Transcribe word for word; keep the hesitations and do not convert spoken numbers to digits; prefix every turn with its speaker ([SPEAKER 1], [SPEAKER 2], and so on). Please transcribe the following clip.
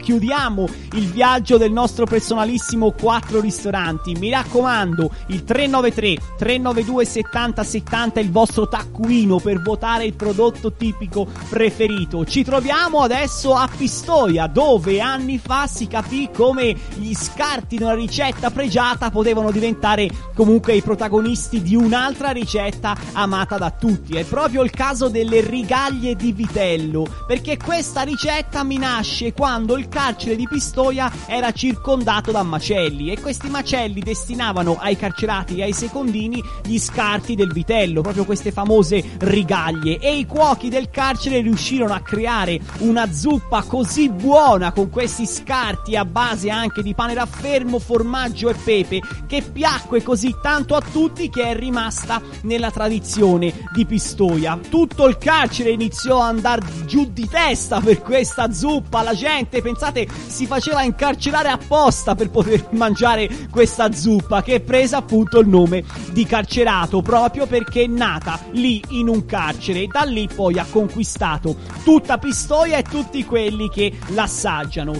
[SPEAKER 1] chiudiamo il viaggio del nostro personalissimo quattro ristoranti. Mi raccomando, il tre nove tre tre nove due settanta settanta è il vostro taccuino per votare il prodotto tipico preferito. Ci troviamo adesso a Pistoia, dove anni fa si capì come gli scarti di una ricetta pregiata potevano diventare comunque i protagonisti di un'altra ricetta amata da tutti. È proprio il caso delle rigaglie di vitello, perché questa ricetta mi nasce quando il carcere di Pistoia era circondato da macelli e questi macelli destinavano ai carcerati e ai secondini gli scarti del vitello, proprio queste famose rigaglie, e i cuochi del carcere riuscirono a creare una zuppa così buona con questi scarti a base anche di pane raffermo, formaggio e pepe, che piacque così tanto a tutti che è rimasta nella tradizione di Pistoia. Tutto il carcere iniziò ad andare giù di testa per questa zuppa, la gente, pensate, si faceva incarcerare apposta per poter mangiare questa zuppa, che è presa appunto il nome di carcerato proprio perché è nata lì in un carcere e da lì poi ha conquistato tutta Pistoia e tutti quelli che l'assaggiano.